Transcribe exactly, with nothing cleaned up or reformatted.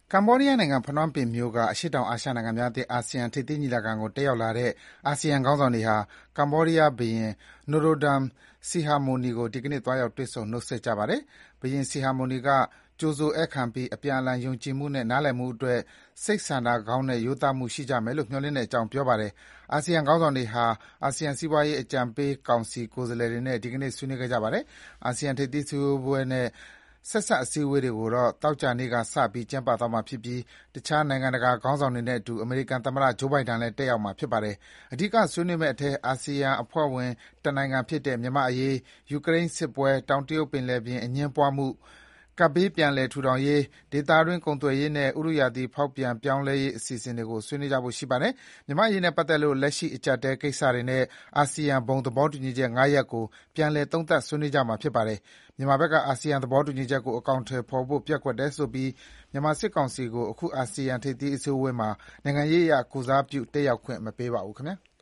ကမ္ဘောဒီးယားနိုင်ငံ၊ ဖနွမ်းပင်မြို့က အရှေ့တောင်အာရှနိုင်ငံများအသင်း အာဆီယံထိပ်သီးညီလာခံကို တက်ရောက်လာတဲ့ အာဆီယံခေါင်းဆောင်တွေဟာ ကမ္ဘောဒီးယားဘုရင် Norodom Sihamoni ကို ဒီကနေ့ သွားရောက် တွေ့ဆုံ နှုတ်ဆက်ကြပါတယ်။ ဘုရင် Sihamoni က ကြိုဆိုဧည့်ခံပြီး အပြန်အလှန် ယုံကြည်မှုနဲ့ နားလည်မှုအတွက် စိတ်ဆန္ဒကောင်းနဲ့ ရိုးသားမှုရှိကြမယ်လို့ မျှော်လင့်တဲ့အကြောင်း ပြောပါတယ်။ အာဆီယံခေါင်းဆောင်တွေဟာ အာဆီယံစီးပွားရေးအကြံပေးကောင်စီ ကိုယ်စားလှယ်တွေနဲ့ ဒီကနေ့ ဆွေးနွေးခဲ့ကြပါတယ်။ အာဆီယံထိပ်သီးစည်းဝေးပွဲနဲ့ ဆက်စပ် အစည်းအဝေးတွေကိုတော့ သောကြာနေ့က စပြီး ကျင်းပသွားမှာဖြစ်ပြီး တခြား နိုင်ငံတကာခေါင်းဆောင်တွေနဲ့အတူ အမေရိကန်သမ္မတ Joe Biden လည်း တက်ရောက်မှာ ဖြစ်ပါတယ်။ အဓိက ဆွေးနွေးမယ့်အထဲ အာဆီယံအဖွဲ့ဝင်တနိုင်ငံဖြစ်တဲ့ မြန်မာ့အရေး၊ ယူကရိန်းစစ်ပွဲ၊ တောင်တရုတ်ပင်လယ်ပြင် အငြင်းပွားမှု၊ ကပ်ဘေး ပြန်လည်ထူထောင်ရေး၊ ဒေသတွင်း ကုန်သွယ်ရေးနဲ့ ဥတုရာသီ ဖောက်ပြန်ပြောင်းလဲရေး အစီအစဉ်တွေကို ဆွေးနွေးကြဖို့ ရှိပါတယ်။ မြန်မာ့အရေးနဲ့ပတ်သက်လို့ လက်ရှိ အကျပ်အတည်းကိစ္စတွေနဲ့ အာဆီယံ ဘုံသဘောတူညီချက် ၅ ရပ်ကို ပြန်လည် သုံးသပ် ဆွေးနွေးကြမှာ ဖြစ်ပါတယ်။ မြန်မာဘက်က အာဆီယံသဘောတူညီချက်ကို အကောင်အထည်ဖော်ဖို့ ပျက်ကွက်တယ်ဆိုပြီး မြန်မာစစ်ကောင်စီကို အခု အာဆီယံထိပ်သီးအစည်းအဝေးမှာ နိုင်ငံရေးအရ ကိုယ်စားပြု တက်ရောက်ခွင့် မပေးပါဘူး။